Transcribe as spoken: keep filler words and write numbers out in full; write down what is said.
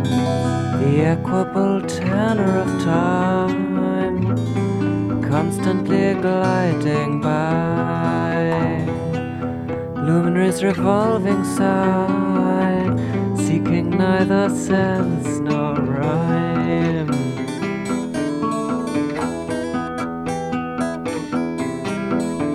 The equable tenor of time, constantly gliding by, luminaries revolving side, seeking neither sense nor